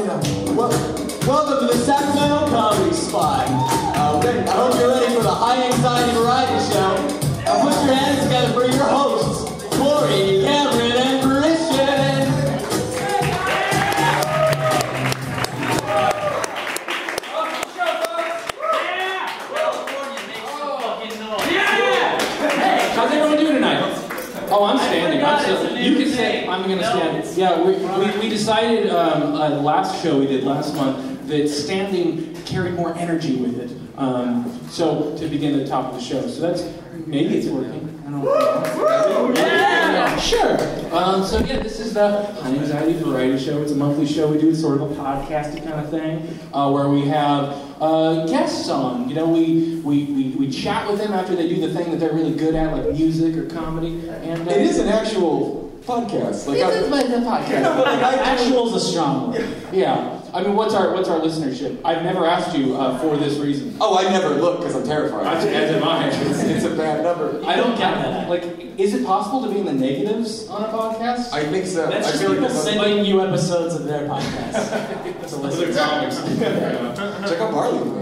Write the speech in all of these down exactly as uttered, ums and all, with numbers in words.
yeah. Well, welcome to the Sacramento Comedy Spot. Uh, I hope you're ready for the high anxiety variety show. Uh, put your hands together for your hosts, Corey, Cameron, and Christian. How's everyone doing tonight? Oh, I'm standing. I'm still, you can say I'm going to stand. Yeah, we, we, we decided um, uh, the last show we did last month that standing carried more energy with it. Um, so to begin at the top of the show. So that's maybe it's working. I don't know. Yeah, sure. Um, so yeah, this is the High Anxiety Variety Show. It's a monthly show we do. It's sort of a podcasty kind of thing uh, where we have uh, guests on. You know, we, we we we chat with them after they do the thing that they're really good at, like music or comedy. And uh, It is an actual podcast. Like, it is like a podcast. Yeah, but like, I- Actual's a strong word. Yeah. I mean, what's our what's our listenership? I've never asked you uh, for this reason. Oh, I never look because I'm terrified. As am I. It's, it's a bad number. I don't get that. Like, is it possible to be in the negatives on a podcast? I think so. That's I just feel people like that's sending you episodes of their podcast. to listen to. Check out Barley with me.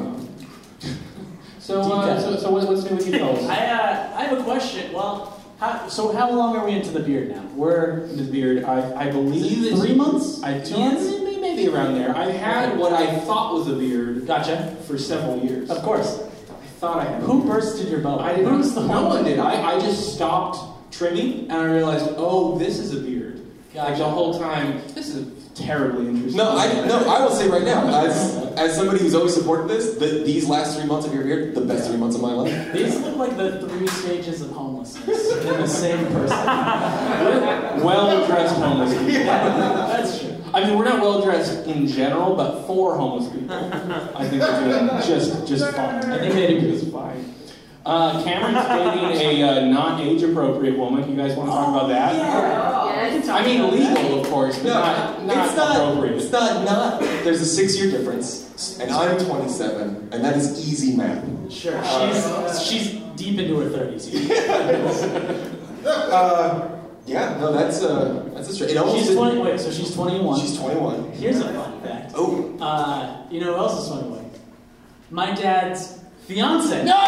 So, uh, so, so what, what's new with you fellas? I, uh, I have a question. Well, how, so how long are we into the beard now? We're in the beard. I, I believe it's Three months? I Two yeah, months? maybe, maybe around there. I had what I thought was a beard. Gotcha. For several years. Of course. I thought I had. Who bursted your bubble? I didn't. Who's the No one? one did. I, I just stopped trimming and I realized, oh, this is a beard. Like Gotcha. the whole time, this is terribly interesting. No, I no, I will say right now, as as somebody who's always supported this, that these last three months of your beard, the best three months of my life. These look like the three stages of homelessness in the same person. Well-dressed homeless people. Yeah, that's true. I mean, we're not well-dressed in general, but for homeless people, I think they're doing just, just fine. I think they do just fine. Uh, Cameron's dating a uh, not age-appropriate woman. You guys want to talk about that? Yes. I mean, legal, of course, but No, not, not it's not. appropriate. It's not not. There's a six-year difference, and I'm twenty-seven, and that is easy math. Sure. She's she's deep into her thirties. Uh, yeah, no, that's uh, that's a straight. It almost She's did- twenty. Wait, so she's twenty-one. She's twenty-one. Here's a fun fact. Oh, Uh, you know who else is twenty-one? My dad's fiance. No!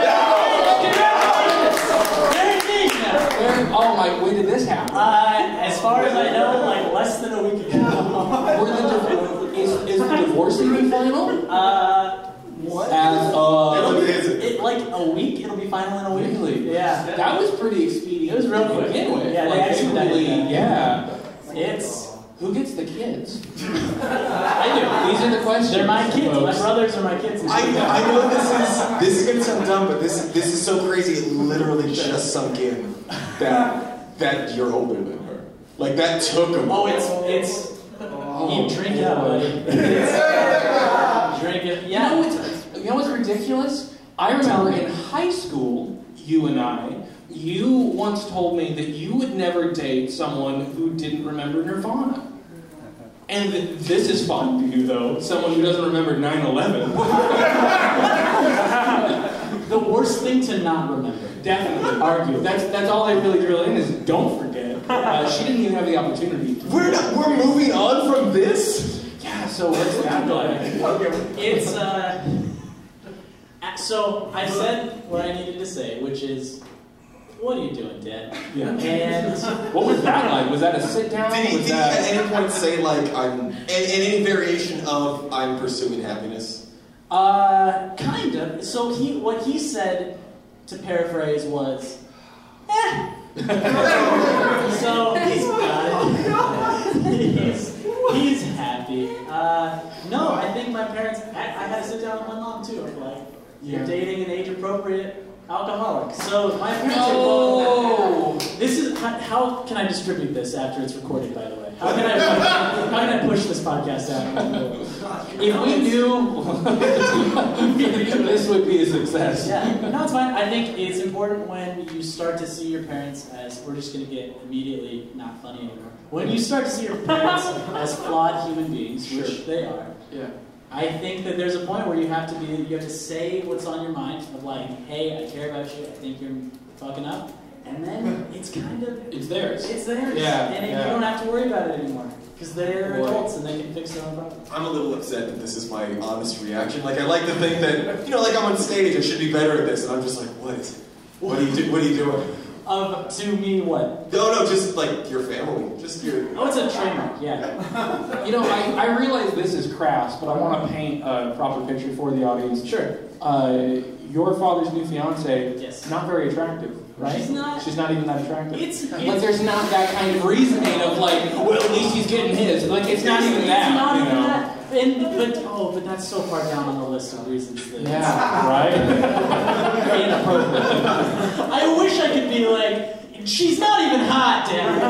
They're engaged now. Where- oh my, when did this happen? Uh, as far as I know, like less than a week ago. Were the div- is, is the divorce even final? Uh, what? As of... It, like a week. It'll be final in a week. Really? Yeah. That was pretty expedient. It was real to quick. begin with. Yeah, they Like, actually really, did. yeah. It's. Who gets the kids? I do. These are the questions. They're my kids. My folks. brothers are my kids. I, I know this is this is gonna sound dumb, but this this is so crazy. It literally just sunk in that that you're older than her. Like that took a Oh, it's it's. You drink it up, buddy. It's, drink it. You Yeah. know what's, you know what's ridiculous? I remember in high school, you and I, you once told me that you would never date someone who didn't remember Nirvana. And th- this is fun to you, though. Someone who doesn't remember nine eleven. The worst thing to not remember. Definitely. Argue. That's that's all they really drill in is don't forget. Uh, she didn't even have the opportunity. To We're not, we're moving on from this. Yeah, so what's that like? It's uh. So I said what I needed to say, which is, what are you doing, Dad? Yeah. And What was that like? Was that a sit down? Did he, was did he that... at any point say like I'm in, in any variation of I'm pursuing happiness? uh, kind of. So he, what he said, to paraphrase, was, eh. So he's got it. he's he's happy. Uh, no, I think my parents. I, I had to sit down with my mom too. I'm like, you're Yeah. dating an age-appropriate alcoholic. So my parents are No! both. This is how, how can I distribute this after it's recorded? By the way, how can I how can I push this podcast out? If we knew this would be a success. Yeah, no, it's fine. I think it's important when you start to see your parents as, we're just going to get immediately not funny anymore. When you start to see your parents as flawed human beings, which Sure. they are, Yeah. I think that there's a point where you have to be, you have to say what's on your mind of like, hey, I care about you, I think you're fucking up, and then it's kind of, It's theirs. it's theirs, Yeah, and it, yeah. you don't have to worry about it anymore. Because they're adults and they can fix their own problems. I'm a little upset that this is my honest reaction. Like, I like to think that, you know, like I'm on stage, I should be better at this, and I'm just like, what is it? What are you, do- what are you doing? Um, to me, what? No, no, just like your family. Just your... Oh, it's a trademark, yeah. You know, I, I realize this is crass, but I want to paint a proper picture for the audience. Sure. Uh, your father's new fiance, Yes. not very attractive, right? She's not. She's not even that attractive. It's, it's like, there's not that kind of reasoning of like, well, at least he's getting his. Like, it's not even that. It's not you even know? that. And, but oh, but that's so far down on the list of reasons that. Yeah, right. Inappropriate. I wish I could be like, she's not even hot, Dad.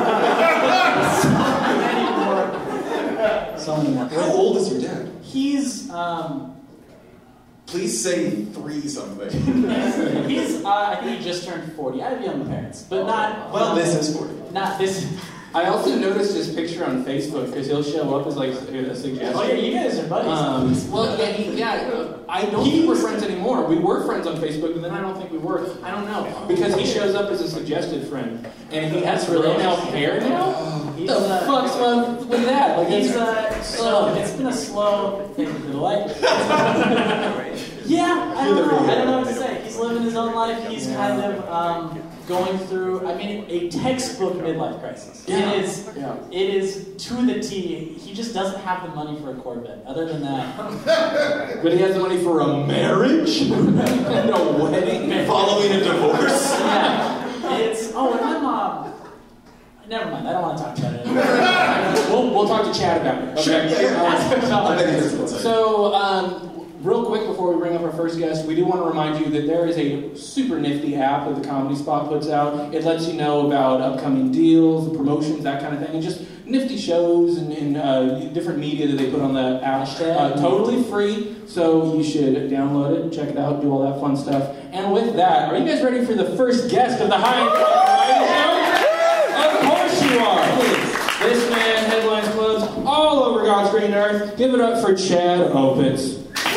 so many more. How old is your dad? He's um. Please say three something. He's, uh, I think he just turned forty. I have young parents, but not... Well, not, this is forty. Not this... I also noticed his picture on Facebook because he'll show up as like a suggestion. Oh yeah, you guys are buddies. Um, well, yeah, he, yeah. uh, I don't think we're friends anymore. We were friends on Facebook, but then I don't think we were. I don't know because he shows up as a suggested friend, and he has really real hair now. He's, the uh, fuck's wrong with that? Like, He's it's, uh, so it's been a slow thing to the life. Yeah, I don't know. I don't know what to say. He's living his own life. He's kind of um, going through. I mean, a textbook midlife crisis. Yeah. It is. Yeah. It is to the T. He just doesn't have the money for a Corvette. Other than that, but he has the money for a marriage and a wedding Following a divorce? yeah, it's. Oh, and my mom. Never mind. I don't want to talk about it. we'll, we'll talk to Chad about it. Okay. Sure, yeah, yeah. Uh, I bet he has one second. So, um, real quick before we bring up our first guest, we do want to remind you that there is a super nifty app that the Comedy Spot puts out. It lets you know about upcoming deals, promotions, that kind of thing, and just nifty shows and, and uh, different media that they put on the app. Uh, totally free, so you should download it, check it out, do all that fun stuff. And with that, are you guys ready for the first guest of the High and Dry Variety Show? Of course you are. Please. This man headlines clubs all over God's green earth. Give it up for Chad Opitz.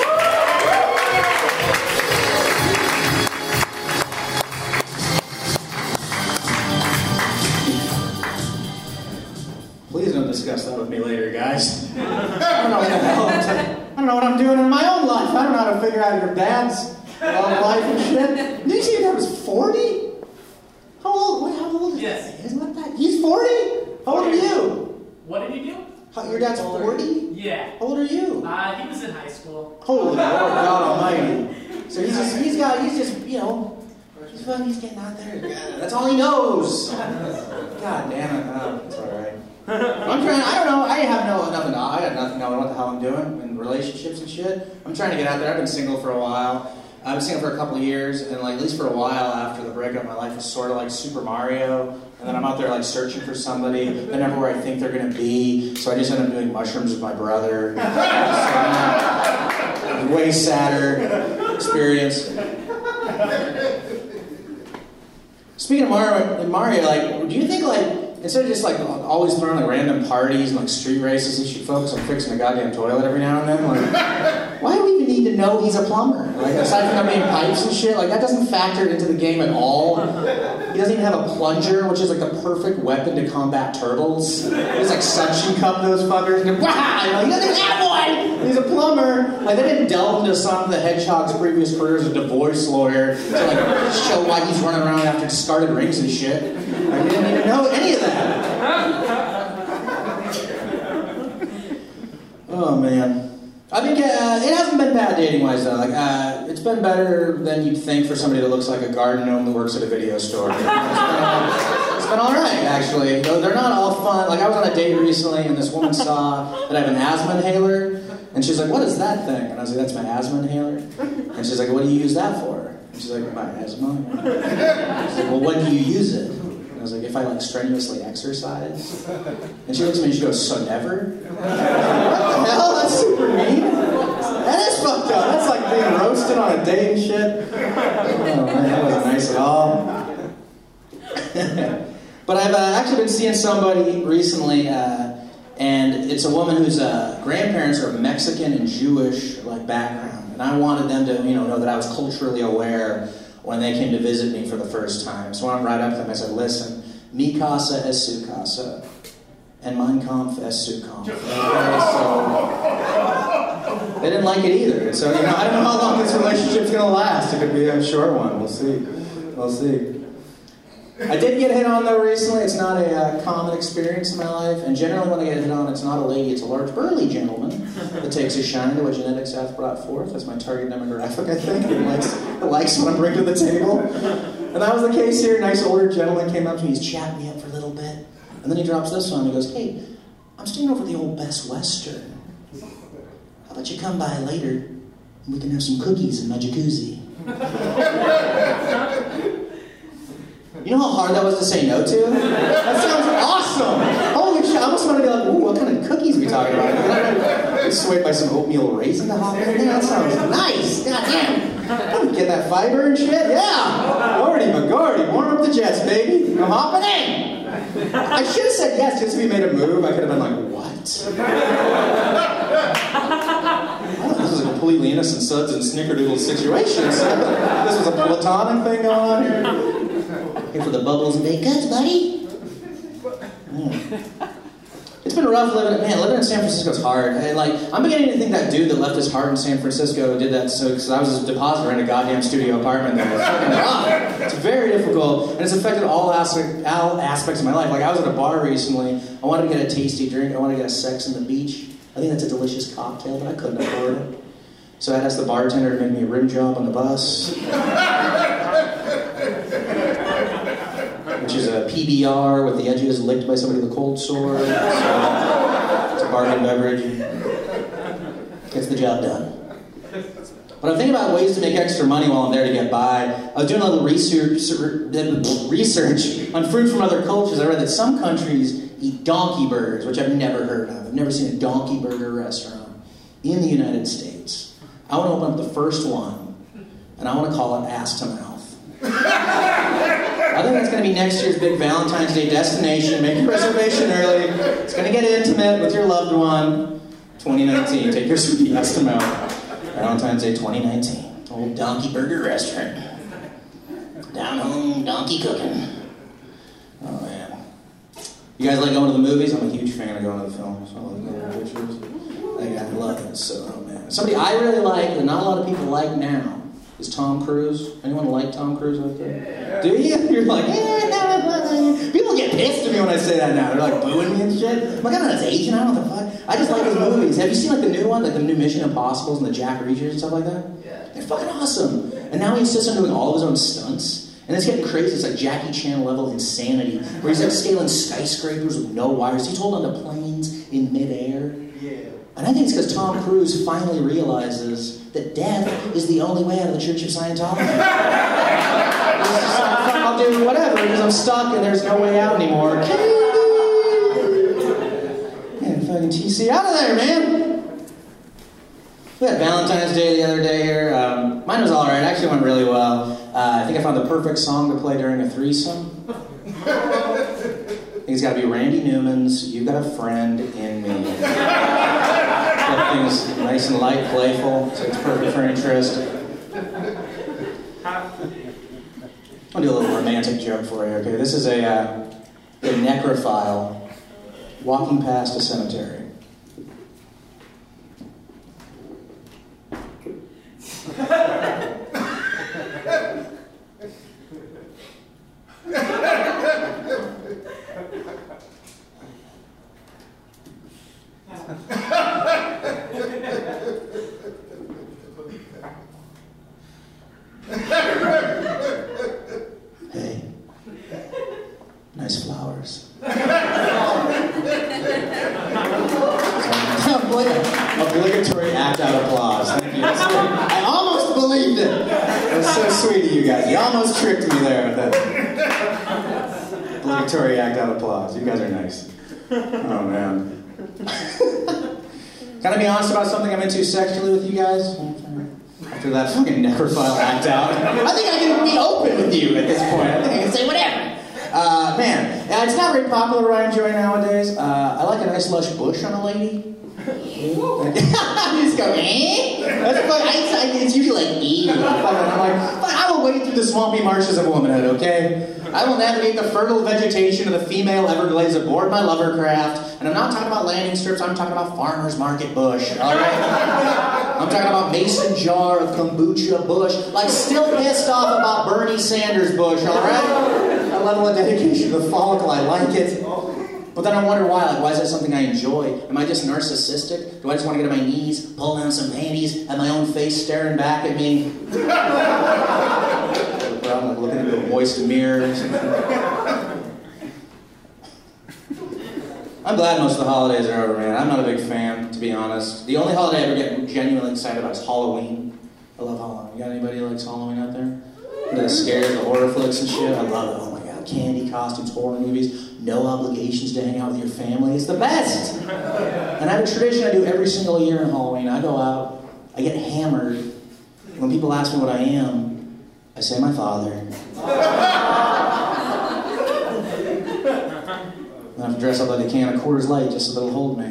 Please don't discuss that with me later, guys. I don't know what the hell I'm t- I don't know what I'm doing in my own life. I don't know how to figure out your dad's uh, life and shit. Did you say your dad was forty? How old? Wait, how old is Yes. he? Isn't that that? He's forty? How old are you? What did he do? How, your dad's forty? Yeah. How old are you? Uh, he was in high school. Holy Lord God Almighty! So he's just, he's got, he's just, you know, he's fun. He's getting out there. That's all he knows. God damn it! Oh, it's all right. I'm trying. I don't know. I have no nothing. I got nothing knowing what the hell I'm doing in relationships and shit. I'm trying to get out there. I've been single for a while. I've been single for a couple of years, and like at least for a while after the breakup, my life was sort of like Super Mario. And then I'm out there like searching for somebody. They're never where I think they're gonna be. So I just end up doing mushrooms with my brother. So, way sadder experience. Speaking of Mario, Mario, like, do you think like instead of just like always throwing like random parties and like street races, you should focus on fixing a goddamn toilet every now and then? Like, why do we even need to know he's a plumber? Like, aside from there being pipes and shit, like that doesn't factor into the game at all. He doesn't even have a plunger, which is like the perfect weapon to combat turtles. He just like suction cup those fuckers and wow, you know, he doesn't have one. He's a plumber. Like they didn't delve into Sonic the Hedgehog's previous career as a divorce lawyer to like show why he's running around after discarded rings and shit. Like, we didn't even know any of that. Oh man. I think uh, it hasn't been bad dating-wise though. Like, uh, it's been better than you'd think for somebody that looks like a garden gnome that works at a video store. It's been, uh, it's been all right, actually. Though they're not all fun. Like, I was on a date recently, and this woman saw that I have an asthma inhaler, and she's like, "What is that thing?" And I was like, "That's my asthma inhaler." And she's like, "What do you use that for?" And she's like, "My asthma." She's like, "Well, when do you use it?" I was like, if I like strenuously exercise. And she looks at me and she goes, so never? What the hell? That's super mean. That is fucked up. That's like being roasted on a date and shit. Oh man, that wasn't nice at all. But I've uh, actually been seeing somebody recently, uh, and it's a woman whose uh, grandparents are Mexican and Jewish like background. And I wanted them to, you know, know that I was culturally aware when they came to visit me for the first time. So I went right up to them and I said, listen, mi casa es su casa. and Mein Kampf es Zukunft. Okay, so they didn't like it either. So, you know, I don't know how long this relationship's going to last. It could be a short one. We'll see. We'll see. I did get hit on, though, recently. It's not a uh, common experience in my life. And generally when I get hit on, it's not a lady. It's a large, burly gentleman that takes a shine to what genetics hath brought forth. That's my target demographic, I think. It likes, it likes what I bring to the table. And that was the case here. A nice older gentleman came up to me. He's chatting me up for a little bit. And then he drops this one. He goes, hey, I'm staying over at the old Best Western. How about you come by later and we can have some cookies in my jacuzzi? You know how hard that was to say no to? That sounds awesome! Holy shit, I almost want to be like, ooh, what kind of cookies are we talking about? Get swayed by some oatmeal raisin to hop in there? That sounds nice! God damn! Get that fiber and shit? Yeah! Gordy McGordy, warm up the jets, baby! I'm hopping in! I should have said yes just if he made a move. I could have been like, what? Oh, this is a completely innocent suds and snickerdoodle situation. So this was a platonic thing going on here. Here for the bubbles and baked goods, buddy. Mm. It's been rough living. Man, living in San Francisco is hard. And like, I'm beginning to think that dude that left his heart in San Francisco did that so because I was his depositor in a goddamn studio apartment there. It's fucking rough. It's very difficult, and it's affected all, aspect, all aspects of my life. Like, I was at a bar recently. I wanted to get a tasty drink. I wanted to get a Sex on the Beach. I think that's a delicious cocktail, but I couldn't afford it. So I asked the bartender to make me a rim job on the bus. Which is a P B R with the edges licked by somebody with a cold sore. So it's a bargain beverage. Gets the job done. But I'm thinking about ways to make extra money while I'm there to get by. I was doing a little research, research on food from other cultures. I read that some countries eat donkey burgers, which I've never heard of. I've never seen a donkey burger restaurant in the United States. I want to open up the first one, and I want to call it Ass to Mouth. I think that's going to be next year's big Valentine's Day destination. Make your reservation early. It's going to get intimate with your loved one. twenty nineteen. Take your sweet ass to mouth. Valentine's Day twenty nineteen. Old Donkey Burger Restaurant. Down home donkey cooking. Oh, man. You guys like going to the movies? I'm a huge fan of going to the films. I love going to the pictures. I love it. So, oh, man. Somebody I really like that not a lot of people like now is Tom Cruise. Anyone like Tom Cruise out there? Yeah. Do you? You're like, eh, no, no, no. People get pissed at me when I say that now. They're like booing me and shit. I'm like, I'm not his agent. I don't know what the fuck. I just like his movies. Have you seen like the new one, like the new Mission Impossibles and the Jack Reachers and stuff like that? Yeah. They're fucking awesome. And now he insists on doing all of his own stunts. And it's getting crazy. It's like Jackie Chan level insanity, where he's like scaling skyscrapers with no wires. He's holding onto planes in midair. Yeah. And I think it's because Tom Cruise finally realizes that death is the only way out of the Church of Scientology. He's just like, fuck, I'll do whatever, because I'm stuck and there's no way out anymore. Man, fucking T C out of there, man! We had Valentine's Day the other day here. Um, mine was alright, actually went really well. Uh, I think I found the perfect song to play during a threesome. I think it's got to be Randy Newman's You Got a Friend in Me. Kept things nice and light, playful, so it's perfect for interest. I'll do a little romantic joke for you, okay? This is a, uh, a necrophile walking past a cemetery. Hey, nice flowers. Obligatory act-out applause. Thank you. That's good. I almost believed it. That was so sweet of you guys. You almost tricked me there with that. Obligatory act-out applause. You guys are nice. Oh, man. Can I be honest about something I'm into sexually with you guys? After that fucking necrophile act out. I think I can be open with you at this point. I think I can say whatever. Uh, man, uh, it's not very popular what I enjoy nowadays. Uh, I like a nice lush bush on a lady. You just go, eh? That's fun. I, I, it's usually like, eh. I'm like, fine, I will wade through the swampy marshes of womanhood, okay? I will navigate the fertile vegetation of the female Everglades aboard my Lovercraft. And I'm not talking about landing strips, I'm talking about farmer's market bush, alright? I'm talking about mason jar of kombucha bush. Like, still pissed off about Bernie Sanders bush, alright? That level of dedication to the follicle, I like it. But then I wonder why. Like, why is that something I enjoy? Am I just narcissistic? Do I just want to get on my knees, pull down some panties, have my own face staring back at me? I'm like looking into a moist mirror. I'm glad most of the holidays are over, man. I'm not a big fan, to be honest. The only holiday I ever get genuinely excited about is Halloween. I love Halloween. You got anybody who likes Halloween out there? The scares, the horror flicks and shit. I love it. Oh my god. Candy, costumes, horror movies. No obligations to hang out with your family. It's the best. And I have a tradition I do every single year on Halloween. I go out, I get hammered. When people ask me what I am, I say my father. I have to dress up like a can of Coors Light just so that it'll hold me.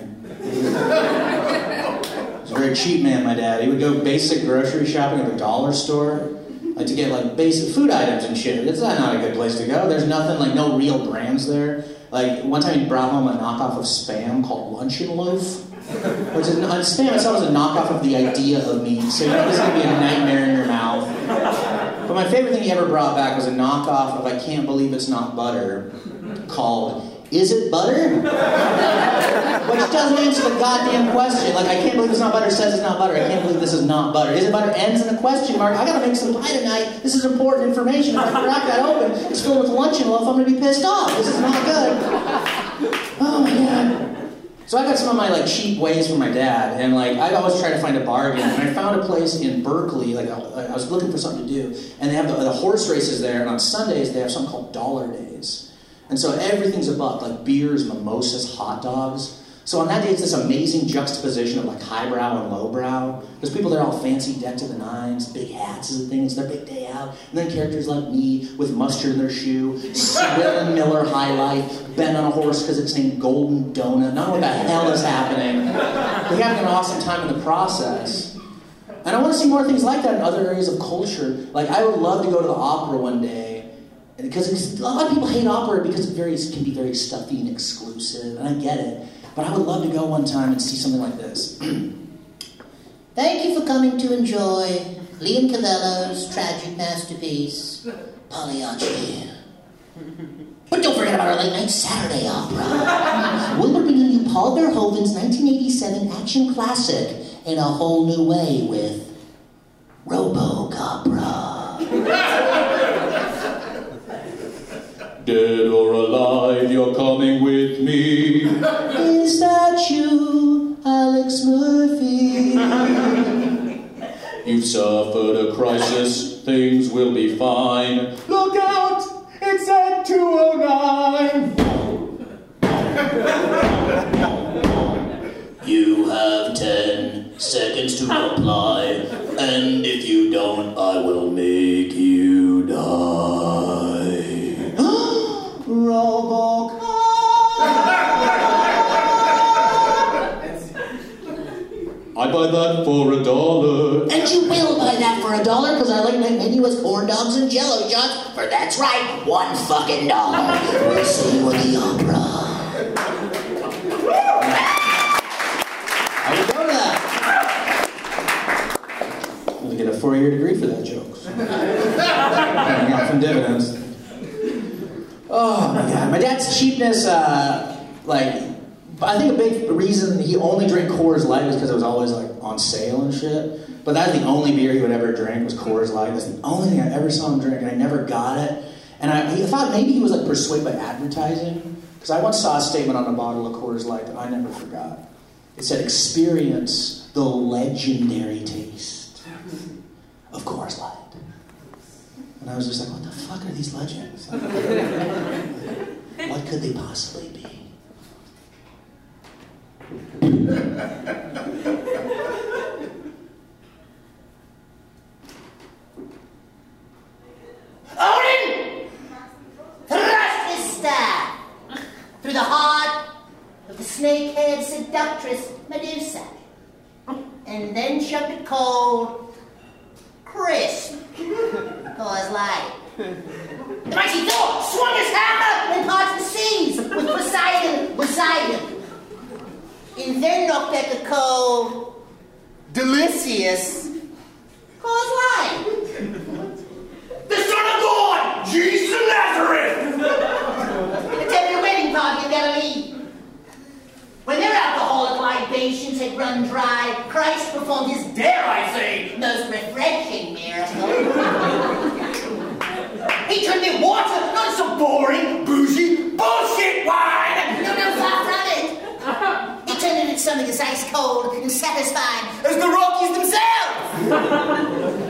He's a very cheap man, my dad. He would go basic grocery shopping at the dollar store. Like to get like basic food items and shit. It's not a good place to go. There's nothing, like no real brands there. Like one time he brought home a knockoff of Spam called Lunch and Loaf. Which is, Spam itself is a knockoff of the idea of meat. So you know this is going to be a nightmare in your mouth. But my favorite thing he ever brought back was a knockoff of I Can't Believe It's Not Butter called Is It Butter? Which doesn't answer the goddamn question. Like, I can't believe it's not butter, says it's not butter. I can't believe this is not butter. Is it butter? Ends in a question mark. I gotta make some pie tonight. This is important information. If I crack that open, it's filled with luncheon loaf. I'm gonna be pissed off. This is not good. Oh my god. So I got some of my like cheap ways from my dad, and like I always try to find a bargain. And I found a place in Berkeley. Like I, I was looking for something to do, and they have the, the horse races there. And on Sundays they have something called Dollar Days. And so everything's a buck, like beers, mimosas, hot dogs. So on that day, it's this amazing juxtaposition of like highbrow and lowbrow. There's people that are all fancy, decked to the nines, big hats is the thing, it's their big day out. And then characters like me with mustard in their shoe, Swillen Miller High Life, bent on a horse because it's named Golden Donut. Not what the hell is happening. We're having an awesome time in the process. And I want to see more things like that in other areas of culture. Like I would love to go to the opera one day. Because a lot of people hate opera because it very, can be very stuffy and exclusive, and I get it. But I would love to go one time and see something like this. Thank you for coming to enjoy Liam Cavello's tragic masterpiece, Pagliacci. But don't forget about our late night Saturday opera. We'll be bringing you Paul Verhoeven's nineteen eighty-seven action classic in a whole new way with Robocopra. Dead or alive, you're coming with me. Is that you, Alex Murphy? You've suffered a crisis, things will be fine. Look out, it's at two oh nine. You have ten seconds to reply, and if you don't, I will make you die. Robocop. I buy that for a dollar. And you will buy that for a dollar because our late night menu was corn dogs and jello shots. For that's right, one fucking dollar. We'll see you at the opera. I would go to that. I'm going to get a four-year degree for that joke. Paying off in dividends. Oh my god, my dad's cheapness, uh, like, I think a big reason he only drank Coors Light was because it was always, like, on sale and shit. But that's the only beer he would ever drink was Coors Light. That's the only thing I ever saw him drink, and I never got it. And I, I thought maybe he was, like, persuaded by advertising. Because I once saw a statement on a bottle of Coors Light that I never forgot. It said, experience the legendary taste of Coors Light. And I was just like, what the fuck are these legends? What could they possibly be? Odin! Thrust his staff through the heart of the snake-haired seductress Medusa, and then shoved it cold, crisp, Coors Light. Mighty Thor swung his hammer and parts the seas with Poseidon beside him. And then Notpeka called Delicious Cause life. The Son of God, Jesus of Nazareth! Attended a wedding party in Galilee. When their alcoholic libations had run dry, Christ performed his, dare I say, most refreshing miracle. He turned me water, not some boring, bougie, bullshit wine! No, no, far from it. He turned it into something as ice cold and satisfying as the Rockies themselves!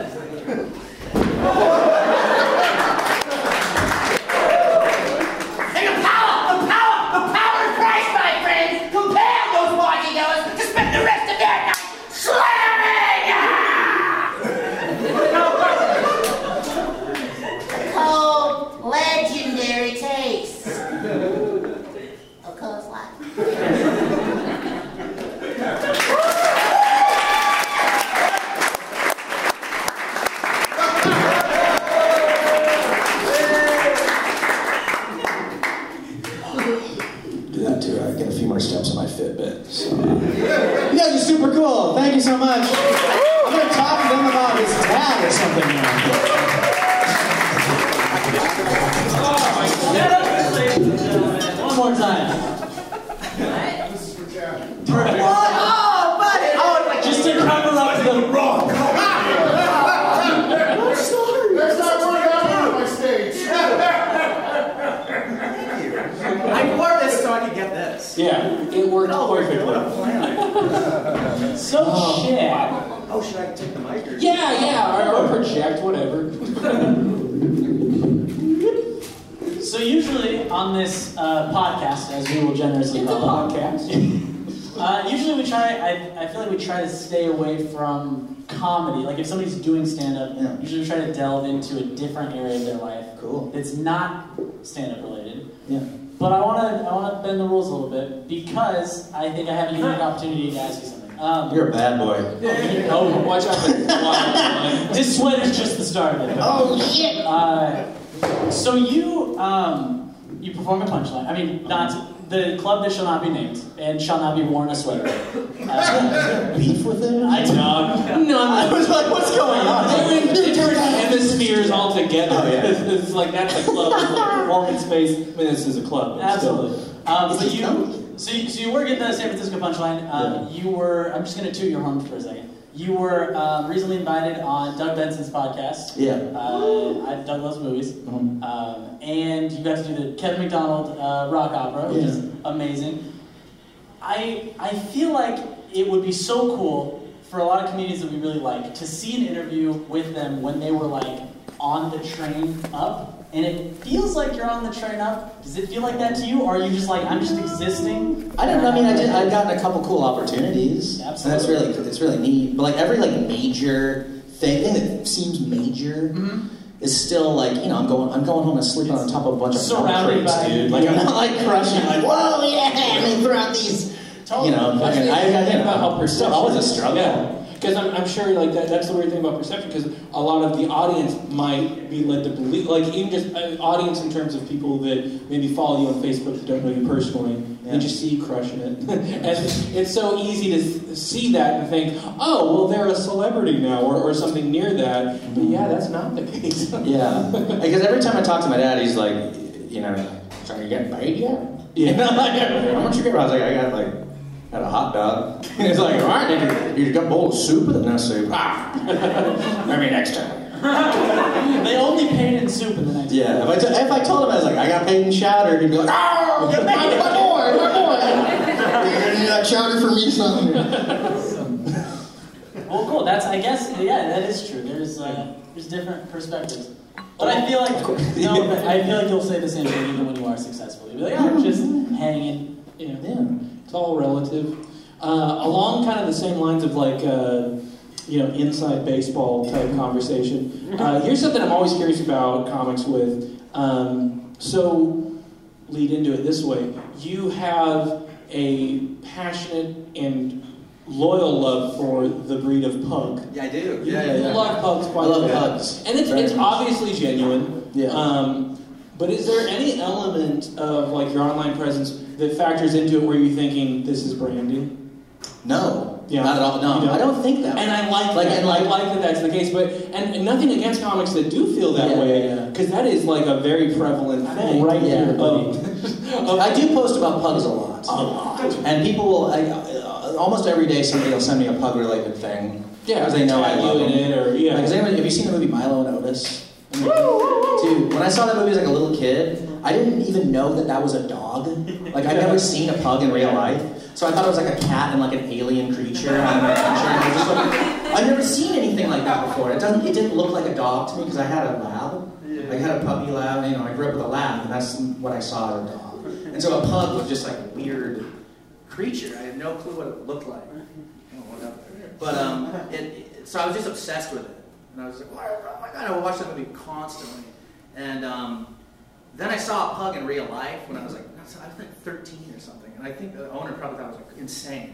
And the power, the power, the power of Christ, my friends, compelled those partygoers to spend the rest of their night slamming! Cold, legendary taste of Coors Light. Steps on my Fitbit. So, uh, you guys are super cool. Thank you so much. I'm going to talk to them about his dad or something now. One more time. What? Oh, buddy! Oh, Just to cover up the wrong. I'm sorry. That's not going down on my stage. I wore this so I could get this. Yeah, it worked perfectly. So Oh. shit. Oh, should I take the mic or? Yeah, yeah, or, or project, whatever. So usually on this uh, podcast, as we will generously call it, Podcast. uh, usually we try. I, I feel like we try to stay away from comedy. Like if somebody's doing stand-up, Yeah. usually we try to delve into a different area of their life. Cool. It's not stand-up related. Yeah. But I want to I want to bend the rules a little bit because I think I have a unique opportunity to ask you something. Um, You're a bad boy. Oh, watch out for this. this sweater's just the start of it. Oh, shit! Uh, so you um, you perform a punchline. I mean, not the club that shall not be named and shall not be worn a sweater. Uh, Beef with him? I know. No, I was like, what's going on? They're in different hemispheres altogether. Oh, yeah. It's like that's a club, it's like performance space. I mean, this is a club. but Absolutely. still. Um, Is so this you, comedy? so you, so you work at the San Francisco Punchline. Um, You were. I'm just going to toot your horn for a second. You were um, recently invited on Doug Benson's podcast. Yeah. Uh, I, Doug loves movies, Mhm. um, and you got to do the Kevin McDonald uh, rock opera, which Yeah. is amazing. I I feel like it would be so cool for a lot of comedians that we really like to see an interview with them when they were like on the train up. And it feels like you're on the train up. Does it feel like that to you? Or are you just like, I'm just existing? I don't know. I mean, I did. I've gotten a couple cool opportunities. Absolutely. And that's really, it's really neat. But like every like major thing, thing that seems major Mm-hmm. is still like, you know, I'm going, I'm going home and sleeping on top of a bunch of Surrounded crates, by- dude. Like I'm not like crushing, like whoa, yeah, and then throughout these, you know, fucking, I, I think about how it's perception. always a struggle. Yeah. Because I'm, I'm sure like that, that's the weird thing about perception, because a lot of the audience might be led to believe, like even just uh, audience in terms of people that maybe follow you on Facebook that don't know you personally, Yeah. they just see you crushing it. And it's so easy to th- see that and think, oh, well, they're a celebrity now, or, or something near that. But yeah, that's not the case. Yeah, because every time I talk to my dad, he's like, you know, so are you getting paid yet? Yeah. You know, like, how much you get? I was like, I got like, had a hot dog. And he's like, all right, did you, you got a bowl of soup? And no soup. Ah, maybe next time. They only paid in soup in the next Yeah, if I, t- if I told him I was like, I got paid in chowder, he'd be like, oh, get back to my boy, my boy. You're gonna need that chowder for me, son. Well, cool. That's, I guess, yeah, that is true. There's uh, there's different perspectives. But I feel like, no, but I feel like you'll say the same thing even when you are successful. You'll be like, oh, I'm just hanging, you know. Yeah, it's all relative. Uh, along kind of the same lines of like, uh, you know, inside baseball type conversation. Uh, here's something I'm always curious about comics with. Um, so, lead into it this way. You have a passionate and loyal love for the breed of pug. Yeah, I do. You Yeah, yeah, yeah. love pugs quite I love a bit. pugs. And it's, Very it's much. obviously genuine. Yeah. Um, But is there any element of like your online presence that factors into it where you're thinking this is branding? No, Yeah. not at all. No, You don't? I don't think that. And I like, Like, that. and like- I like that that's the case. But and, and nothing against comics that do feel that Yeah, way, yeah, yeah. because that is like a very prevalent thing. right Yeah. here, buddy. Of- I do post about pugs a lot. A lot. And people will, I, uh, almost every day somebody will send me a pug-related thing. Yeah, Because they know I tag love you in them. it, or yeah. Like, has anyone, have you seen the movie Milo and Otis? Dude, when I saw that movie as like a little kid, I didn't even know that that was a dog. Like, I'd never seen a pug in real life. So I thought it was like a cat and like an alien creature. And an adventure. And I was just like, I've never seen anything like that before. It doesn't. It didn't look like a dog to me because I had a lab. Like, I had a puppy lab. You know, I grew up with a lab, and that's what I saw as a dog. And so a pug was just like a weird creature. I had no clue what it looked like. Oh, whatever. But um, it, it, so I was just obsessed with it, and I was like, oh my god, I would watch that movie constantly. And um, then I saw a pug in real life when I was like, I was like thirteen or something, and I think the owner probably thought I was like insane.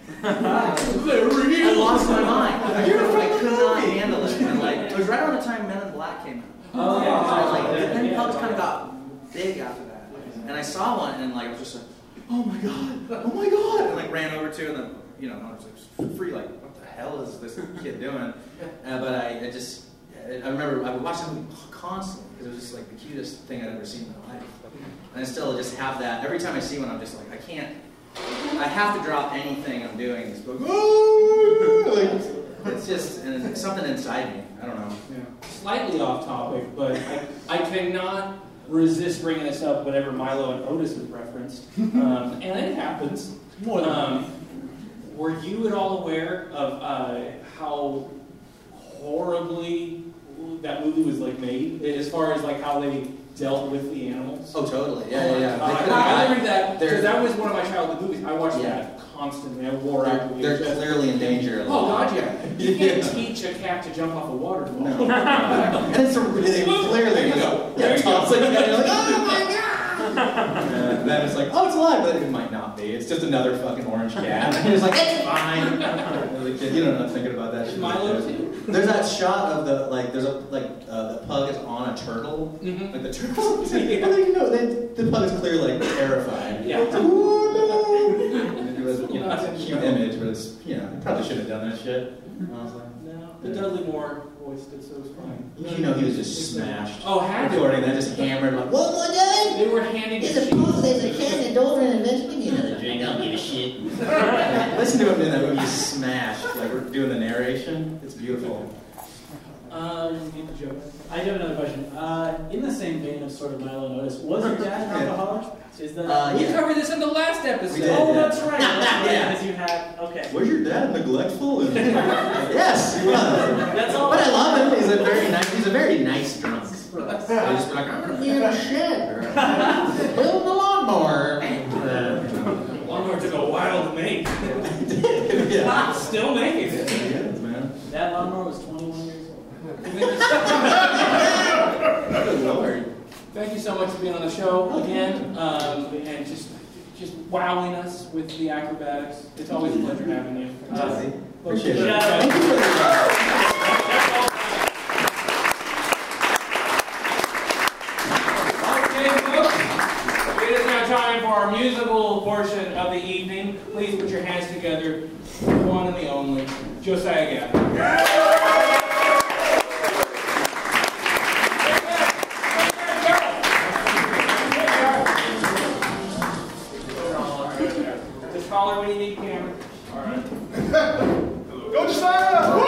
I lost my mind. I could not handle it. And like, it was right around the time Men in Black came out. Oh, So I was like, yeah. then pugs kind of got big after that, and I saw one, and like I was just like, oh my god, oh my god, and like ran over to, and then you know, I was like, free, like, what the hell is this kid doing? Uh, but I, I just, I remember I would watch that movie constantly because it was just like the cutest thing I'd ever seen in my life. And I still just have that. Every time I see one, I'm just like, I can't, I have to drop anything I'm doing. Just go, oh! Like, it's just, and it's something inside me. I don't know. Yeah. Slightly off topic, but I, I cannot resist bringing this up whenever Milo and Otis is referenced. Um, and it happens. More than Um, were you at all aware of uh, how horribly that movie was like made, as far as like how they dealt with the animals? Oh, totally. Yeah, yeah, yeah. Uh, They I, could've I got- learned that they're- because that was one of my childhood movies. I watched Yeah. that constantly. I wore out. They're, they're clearly in danger. A Oh lot. God, yeah! You can't teach a cat to jump off a waterfall. No. And it's a really clearly, There you go. yeah, There you toss go. it, and you're like, oh my god! And then it's like, oh, it's alive, but it might not be. It's just another fucking orange cat. And it's like, it's fine. As a kid, you don't know thinking about that shit. Milo too. There's that shot of the like. There's a like uh, the pug is on a turtle. Mhm. Like the turtle. Well, you know, they, the pug is clearly like terrified. Yeah. It's like, oh, no. And it was, you know, it's a cute image, but it's, you know, you probably shouldn't have done that shit. Honestly. No, the Dudley Moore voiced it, so it was fine. You know, he was just smashed. Oh, had to. Recording that, just hammered like, one more day. They were handing There's it a pub, there's a can of over, and eventually you need another drink. I don't give a shit. Listen to him in that movie, he's smashed. Like we're doing the narration. It's beautiful. Um, Joe. I do have another question. Uh, in the same vein of sort of Milo and Otis, was your dad an alcoholic? Is that? Uh, We yeah. covered this in the last episode. We did. Oh, that's right. That's right. Yeah. Because you had. Okay. Was your dad neglectful? Yes, he was. That's all. But I love him. He's a very nice. He's a very nice drunk. So he's just like, I'm gonna be in a shed. Build a lawnmower. Uh, Lawnmower took a while to make. yeah. Still making it. Yes, man. That lawnmower was twenty-one years old. Good Lord. Thank you so much for being on the show again, um, and just just wowing us with the acrobatics. It's always a pleasure having you. Uh, Appreciate it. Yeah. Thank you for the Okay, folks, it is now time for our musical portion of the evening. Please put your hands together for the one and the only Josiah Gavin. Just call her when you need camera. All right. Go Josiah!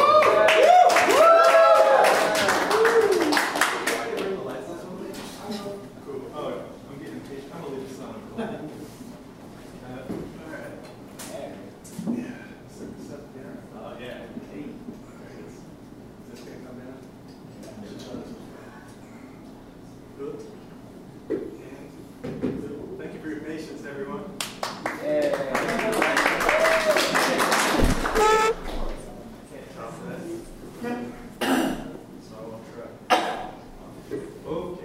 Thank you for your patience, everyone. So I won't try. Okay.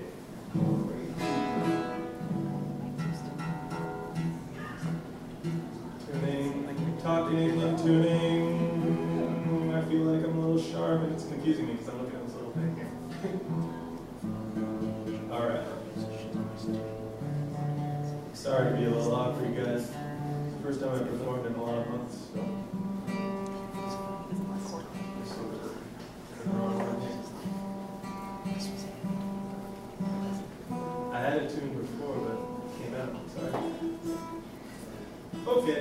Tuning, talking and tuning. I feel like I'm a little sharp and it's confusing me because I'm looking at this little thing here. All right. Sorry to be a little off for you guys. First time I performed in a lot of months. So. I had a tune before, but it came out. Sorry. Okay.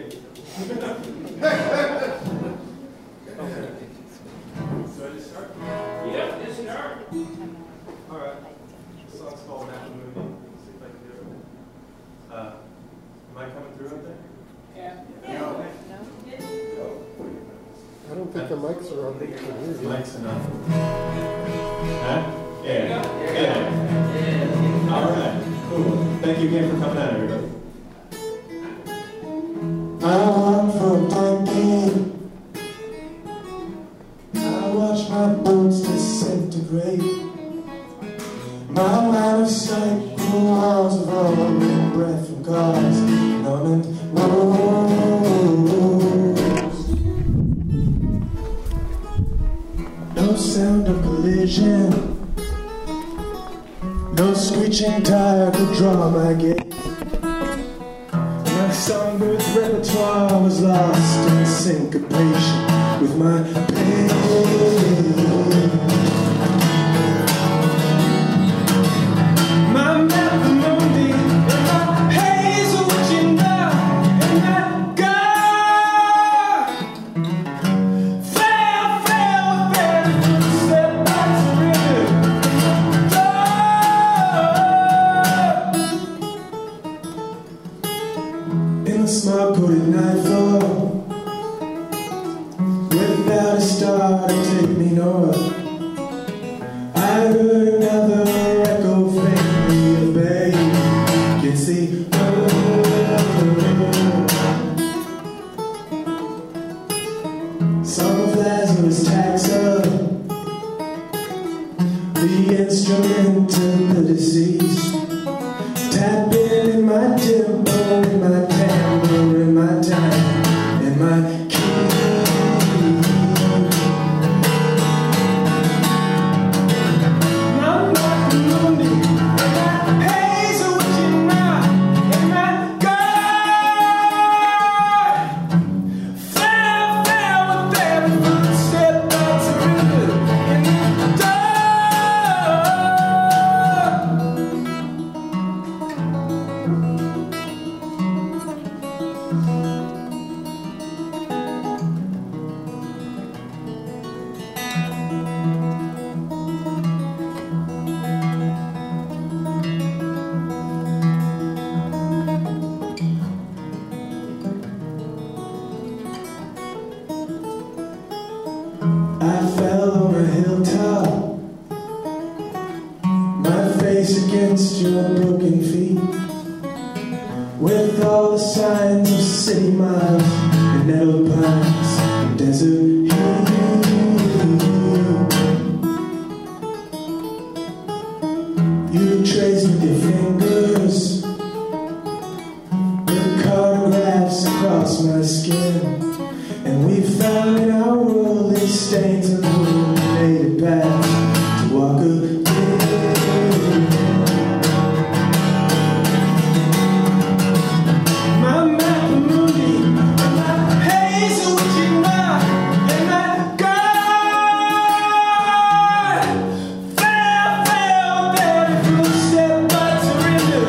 Okay. So I just start? Yeah, just start. All right. This song's called Half a Moon. See if I can do it. Uh, am I coming through up there? Yeah. Yeah. Okay. I don't think the mics are on. Mic's enough. Huh? Yeah. Yeah. Yeah. All right. Cool. Thank you again for coming out, everybody. I walk for a decade. I watch my bones disintegrate. My line of sight through walls of all breath from cars, numbing woes. No sound of collision, no screeching tire could draw my gate. My songbird's repertoire was lost in syncopation with my pain. My macaroon and my hazel witching dove and my God fail, fail, fail, step back to river. In the smog-coated nightfall, without a star to take me north, I heard another echo faintly obey. Can see Song of Lazarus taxa, the instrument of the deceased. Tapping in my tempo, in my timbre, in my time, in my key. My macaroni, and my hazel witching mouth, and my God fell, fell with every footstep that's written in the I fell on a hilltop, my face against your broken feet, with all the signs of city miles and nettle pines and desert heat. You traced with your fingers the cartographs across my skin. And we found in our world these stains of illuminated paths to walk again. My macaroni and my hazel witching mouth and my God fell, fell, every footstep but surrender.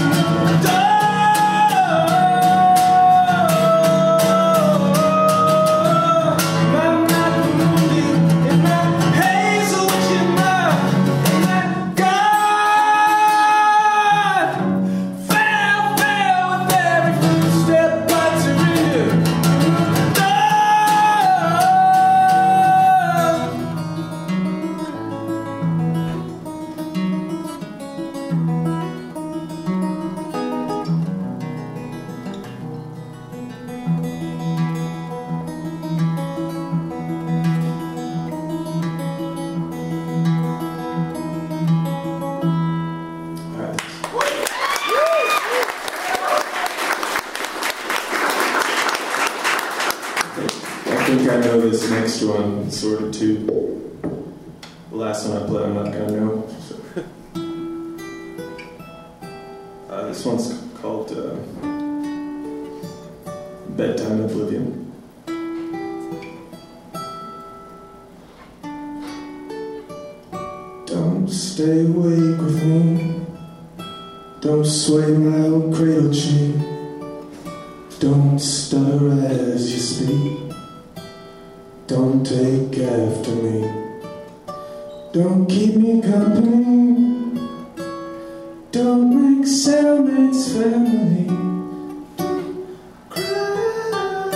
I think I know this next one, sort of too. The last one I played, I'm not gonna know. So. This one's called uh, Bedtime Oblivion. Don't stay awake with me. Don't sway my old cradle chain. Don't stutter as you speak. Don't take after me. Don't keep me company. Don't make cellmates family. Don't cry.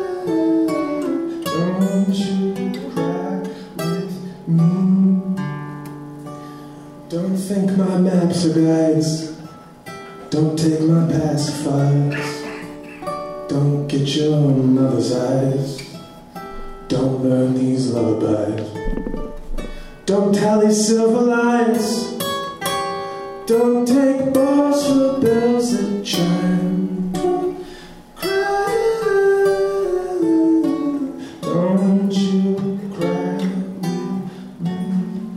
Don't you cry with me. Don't think my maps are guides. Don't take my pacifiers. Don't get your mother's eyes. Don't learn these lullabies. Don't tally silver lines. Don't take balls for bells that chime. Don't cry. Don't you cry with me.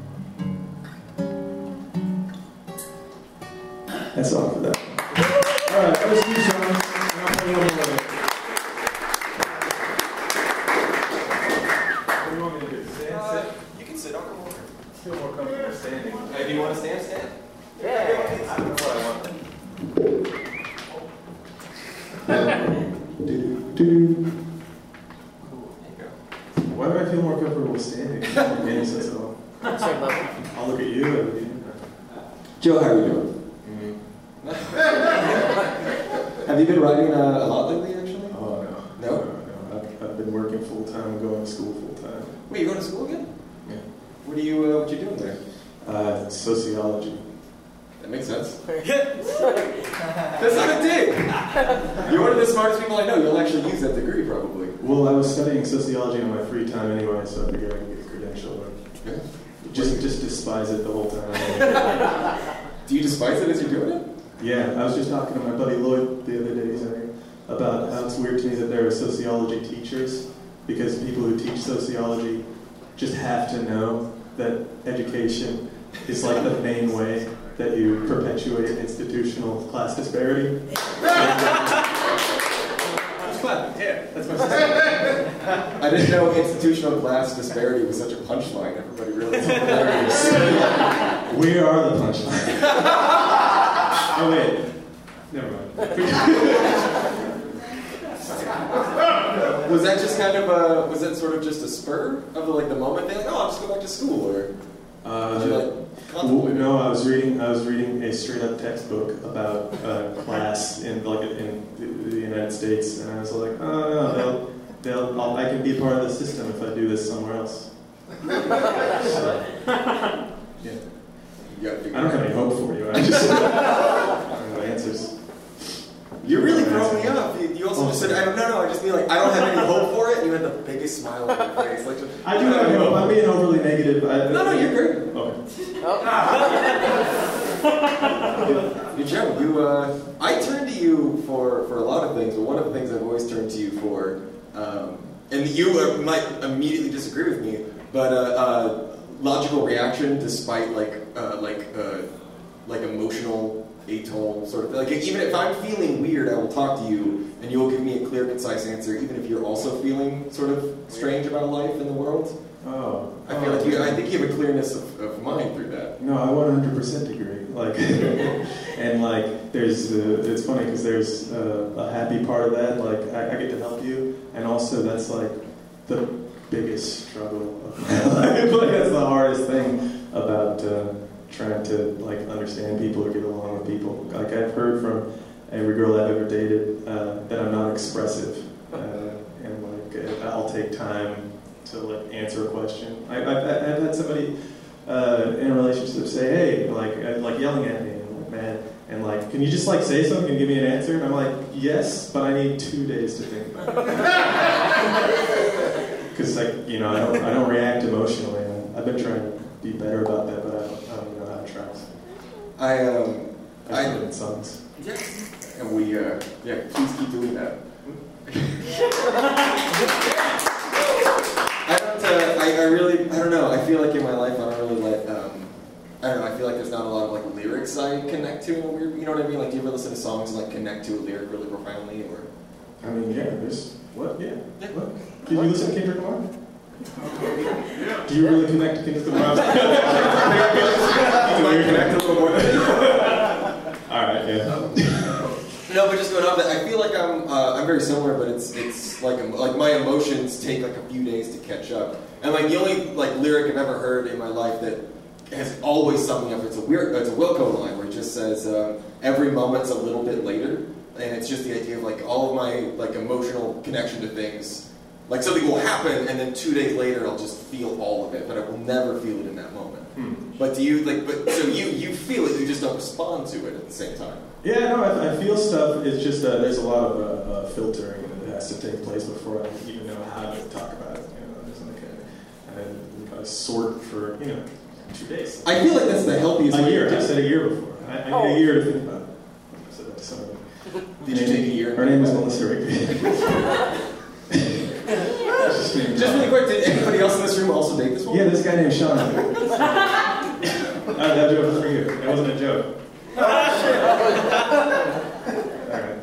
That's all for that. Alright, first two songs. And I'll play one more later. What do you want me to do? Stand, Uh, sit? you can sit. I'll come over. Feel more comfortable standing. Hey, do you want to stand? Stand. Yeah. I don't know what I want. Do, do. Cool. There you go. Why do I feel more comfortable standing? Games, that's all. I'll look at you and you. Joe, how are you doing? Have you been writing uh, a lot lately, actually? Oh, no. No? No, no. I've, I've been working full time, going to school full time. Wait, you're going to school again? Yeah. What are you, uh, what you doing there? Uh, sociology. That makes sense. That's not a dig! You're one of the smartest people I know. You'll actually use that degree, probably. Well, I was studying sociology in my free time anyway, so I figured I could get a credential. Yeah. Just, just despise it the whole time. Do you despise it as you're doing it? Yeah, I was just talking to my buddy Lloyd the other day saying about how it's weird to me that there are sociology teachers, because people who teach sociology just have to know that education is like the main way that you perpetuate institutional class disparity. That's fun. Yeah, that's my sister. I didn't know institutional class disparity was such a punchline. Everybody realized it's hilarious. We are the punchline. Oh wait, never mind. Was that just kind of a, was that sort of just a spur of the, like the moment thing? Like, oh, I'll just go back to school, or Uh, did you like well, contemplate it? no, I was reading. I was reading a straight-up textbook about uh, class in like in the, the United States, and I was like, oh no, they'll, they'll, I'll, I can be part of the system if I do this somewhere else. So, yeah. You gotta figure I don't it have out. any hope for you. I just I don't know answers. You're really throwing me off. You, you also Oh. just said, I don't no, no, I just mean like, I don't have any hope for it, and you had the biggest smile on your face. Like, just, I do have hope. I'm being overly negative. I, No, no, you're great. Okay. You Joe, you, uh, I turn to you for, for a lot of things, but one of the things I've always turned to you for, um, and you uh, might immediately disagree with me, but uh, uh, logical reaction despite like uh, like uh, like emotional atonal sort of like even if I'm feeling weird, I will talk to you and you will give me a clear, concise answer, even if you're also feeling sort of strange about life in the world. Oh. I feel like you. I think you have a clearness of, of mind through that. No, I one hundred percent agree. Like, and like, there's, uh, it's funny because there's uh, a happy part of that. Like, I, I get to help you, and also that's like the biggest struggle of my life. Like, that's the hardest thing about uh, trying to like understand people or get along with people. Like, I've heard from every girl I've ever dated uh, that I'm not expressive, uh, and like, I'll take time to like answer a question. I, I've, I've had somebody uh, in a relationship say, "Hey," like uh, like yelling at me, and I'm like, "Man," and like, "Can you just like say something and give me an answer?" And I'm like, "Yes, but I need two days to think about it." Because like you know, I don't I don't react emotionally. And I've been trying to be better about that, but I don't, I don't know how to try. I um I I put in songs. yeah, and we uh yeah, please keep doing that. I don't. Uh, I, I really. I don't know. I feel like in my life, I don't really let um, I don't know, I feel like there's not a lot of like lyrics I connect to in a weird, you know what I mean? Like, do you ever listen to songs and like connect to a lyric really profoundly, or? I mean, yeah, there's, what, yeah, yeah. What? Can you listen to Kendrick Lamar? Yeah. Do you really connect to Kendrick Lamar? Do you connect a little more? Alright, yeah. No, but just going off that, I feel like I'm uh, I'm very similar, but it's it's like like my emotions take like a few days to catch up. And like the only like lyric I've ever heard in my life that has always summed me up, it's a weird, it's a Wilco line where it just says uh, every moment's a little bit later, and it's just the idea of like all of my like emotional connection to things. Like something will happen, and then two days later I'll just feel all of it, but I will never feel it in that moment. Hmm. But do you like? But so you you feel it, you just don't respond to it at the same time. Yeah, no, I, I feel stuff. It's just uh, there's a lot of uh, uh, filtering that has to take place before I even know how to talk about it. You know, there's like a, and I sort for you know two days. I feel like that's the healthiest a way. year. To I do it. said a year before. I, I Oh. need a year to think about it. I said that to somebody. Did you take a year? Her name is Melissa Rigby. Just really quick, did anybody else in this room also date this woman? Yeah, this guy named Sean. uh, that joke was for you. That wasn't a joke. Alright.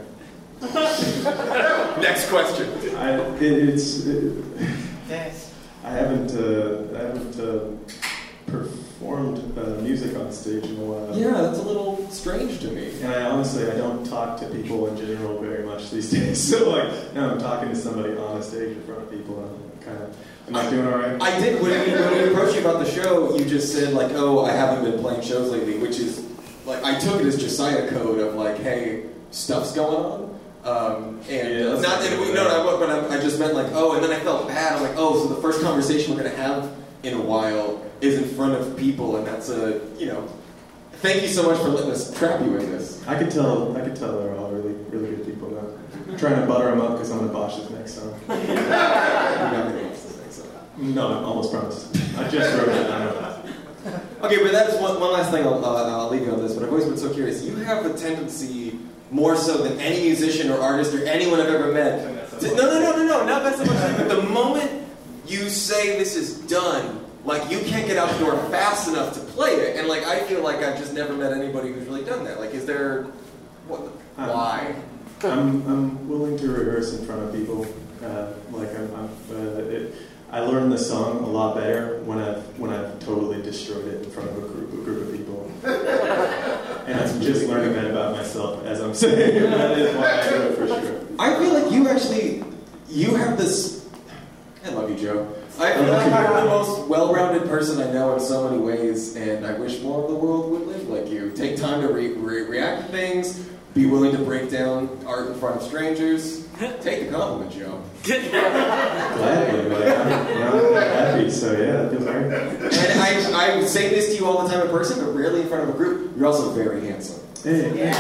Next question. I, it, it's. It, Yes. I haven't. Uh, I haven't uh, performed uh, music on stage in a while. Yeah, that's a little strange to me. And I honestly, I don't talk to people in general very much these days. So like, now I'm talking to somebody on a stage in front of people, and I'm kind of. Am I doing all right? I did, when we, when we approached you about the show, you just said like, oh, I haven't been playing shows lately, which is, like, I took it as Josiah code of like, hey, stuff's going on. Um, and Yeah, that's not, not and we, good. no, no, but I, I just meant like, oh, and then I felt bad. I'm like, oh, so the first conversation we're going to have in a while is in front of people, and that's a, you know, thank you so much for letting us trap you in this. I could tell. I could tell they're all really, really good people now. I'm trying to butter them up because I'm gonna botch this next song. You're not going to watch this next time. No, I almost promised. I just wrote it. I know. Okay, but that is one, one last thing, I'll, uh, I'll leave you on this, but I've always been so curious. You have a tendency, more so than any musician or artist or anyone I've ever met, to, no, no, no, no, no, not that so much, but the moment you say this is done, like, you can't get out the door fast enough to play it, and, like, I feel like I've just never met anybody who's really done that. Like, is there, what, why? I'm I'm willing to rehearse in front of people. Uh, like I'm, I'm uh, it, I learned the song a lot better when I've when I've totally destroyed it in front of a group a group of people. And I'm just learning that about myself as I'm saying it. That is why I do it for sure. I feel like you actually, you have this, I love you, Joe. I feel like you're the most well-rounded person I know in so many ways, and I wish more of the world would live like you. Take time to re- re- react to things, be willing to break down art in front of strangers. Take the compliment, Joe. Gladly, like, I'm, I'm happy, so yeah, that feels great. And I, I say this to you all the time in person, but rarely in front of a group. You're also very handsome. Hey, yeah.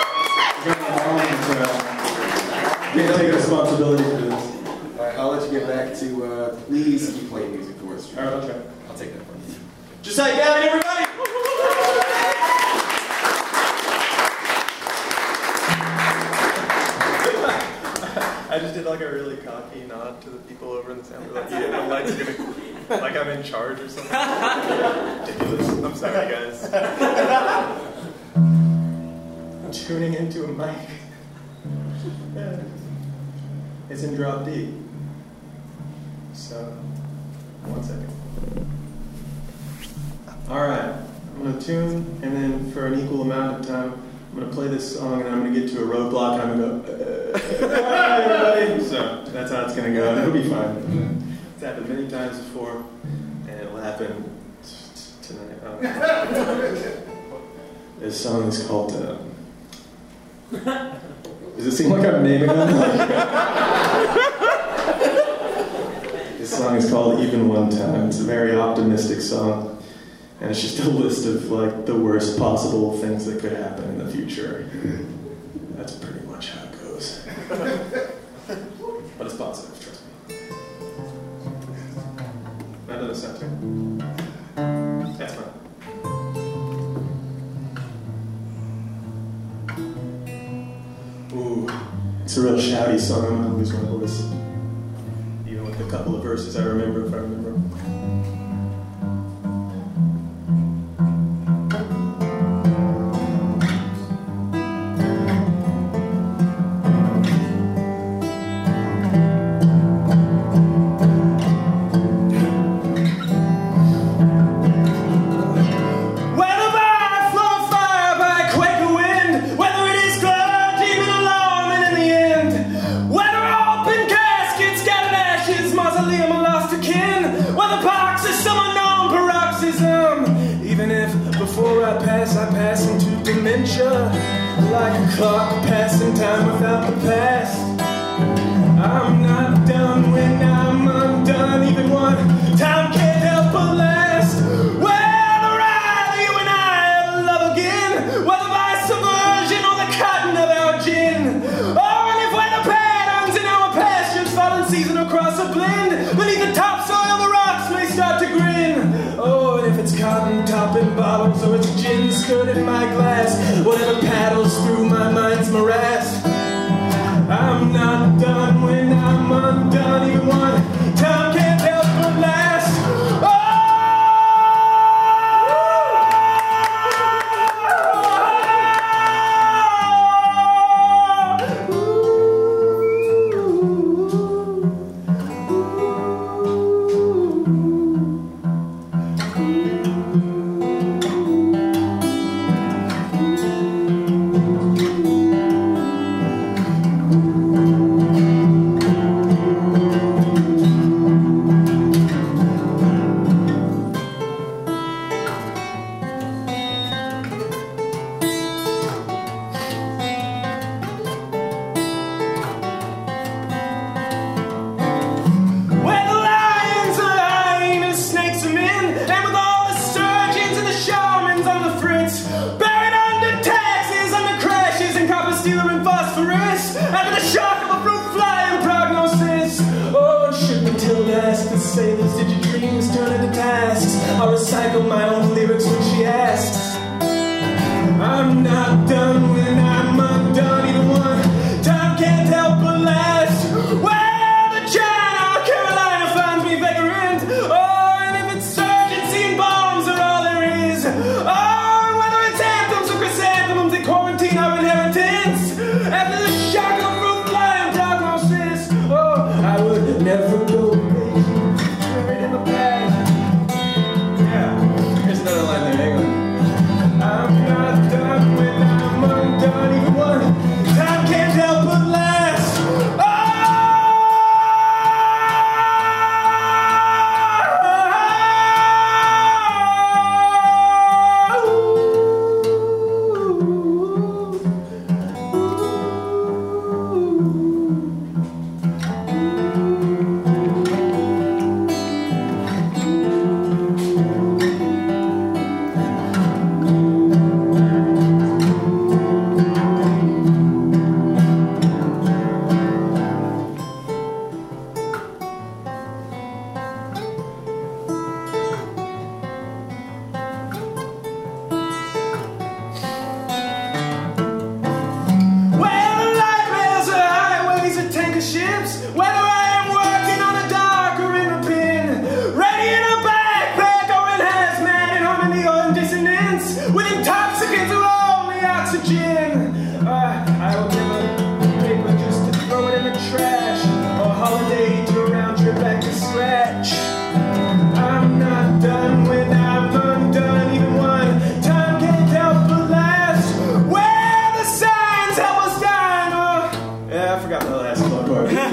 I'm gonna take responsibility for this. All right, I'll let you get back to, uh, please keep playing music for us. All right, I'll try. I'll take that from you. Josiah Gavin, everybody! I just did like a really cocky nod to the people over in the sound. Like, yeah, the light's gonna, like I'm in charge or something. Ridiculous. I'm sorry, guys. I'm tuning into a mic. Yeah. It's in drop D. So, one second. All right, I'm gonna tune, and then for an equal amount of time, I'm going to play this song, and I'm going to get to a roadblock, and I'm going to go, uh, hi, everybody. So that's how it's going to go, and it'll be fine. It's happened many times before, and it'll happen t- t- tonight. Um, this song is called, uh, does it seem like I'm naming them? This song is called Even One Time. It's a very optimistic song. And it's just a list of, like, the worst possible things that could happen in the future. That's pretty much how it goes. But it's positive, trust me. That doesn't sound too. That's fine. Ooh, it's a real shouty song. I'm gonna lose my voice. Even with a couple of verses I remember, if I remember. mausoleum or lost to kin, where the pox is some unknown paroxysm. Even if before I pass, I pass into dementia, like a clock passing time without the past. I'm not done when I'm undone, even one time can't help but last. Well, rather you and I love again, whether by subversion or the cotton of our gin. Oh, and if we're the patterns in our pastures, fallen season across a blend, beneath the topsoil the rocks may start to grin. Oh, and if it's cotton topping bottles or it's gin stirred in my glass, whatever paddles through my mind's morass. I'm not done when I'm undone, even one time can't help but last. Oh! Sailors, did your dreams turn into tasks? I'll recycle my own lyrics when she asks. I'm not done when I'm undone, even one time can't help but last. Well, the China, Carolina finds me vagrant. Oh, and if it's urgency and bombs are all there is. Oh, whether it's anthems or chrysanthemums in quarantine or inheritance. After the shock of a fruit fly and prognosis, oh, I would never go. I'm not done when I'm undone, even one time can't help but last. Ships, whether I am working on a dock or in a pen, ready in a backpack or in hazmat, in harmony or in dissonance, with intoxicants or only oxygen. Uh, I would never paper just to throw it in the trash, or holiday to a round trip back to scratch. I'm not done when I'm undone, even one time can't help but last. Where the signs help us dine, or yeah, I forgot the last part.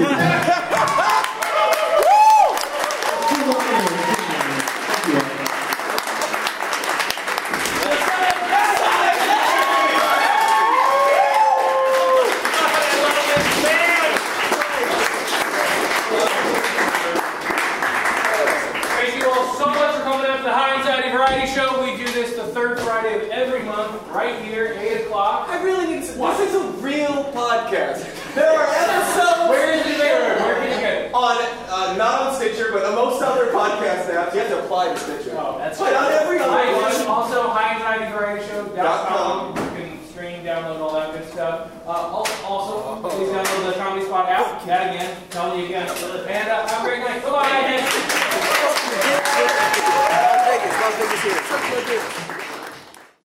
Thank you all so much for coming out to the High Anxiety Variety Show. We do this the third Friday of every month, right here, eight o'clock. I really need to. This is a real podcast. There are episodes. Where is it there? Where can you get it? On, uh, not on Stitcher, but on most other podcast apps. You have to apply to Stitcher. Oh, that's but right. on every other iTunes, one. also high anxiety variety show dot com. You can stream, download all that good stuff. Uh, also, please download the Comedy Spot app. That again, telling you again. And uh, have a great night. Bye-bye. Las Vegas, Las Vegas here.